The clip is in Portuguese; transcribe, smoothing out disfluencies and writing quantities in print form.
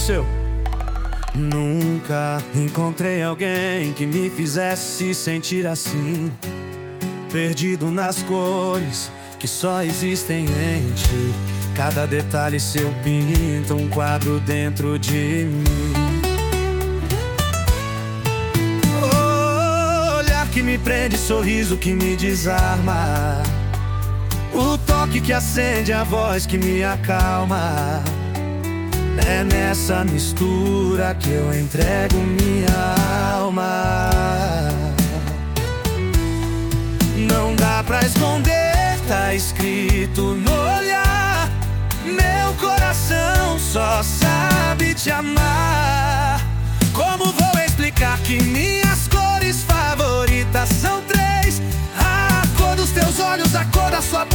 seu. Nunca encontrei alguém que me fizesse sentir assim, perdido nas cores que só existem em ti. Cada detalhe seu pinta um quadro dentro de mim. O olhar que me prende, sorriso que me desarma, o toque que acende, a voz que me acalma. É nessa mistura que eu entrego minha alma. Não dá pra esconder, tá escrito no olhar. Meu coração só sabe te amar. Como vou explicar que minhas cores favoritas são três? A cor dos teus olhos, a cor da sua